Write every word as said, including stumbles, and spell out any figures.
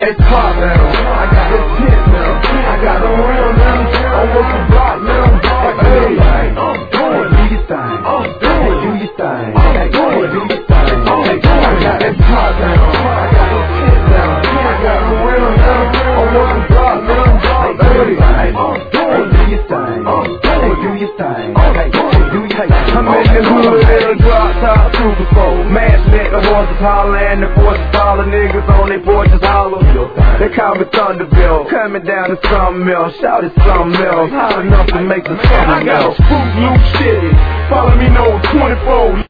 It's pop now. I got this shit now. I got them real now. I'm working block now. Hey, I'm doing do your thing. I'm doing do your thing. I'm doing do your thing. I got this pop now. I got this shit now. I got them real now. I'm working block now. Hey, I'm doing do your thing. I'm doing do your thing. Okay, do your thing. I'm in the hood in a drop top super four. Mash lit, the horses hollering, the forces holler, niggas on their porches holler. They call me Thunderbill, coming down to something else. Shout it something else, hot enough to make the something else. I got a spook loop shit, follow me no twenty-four.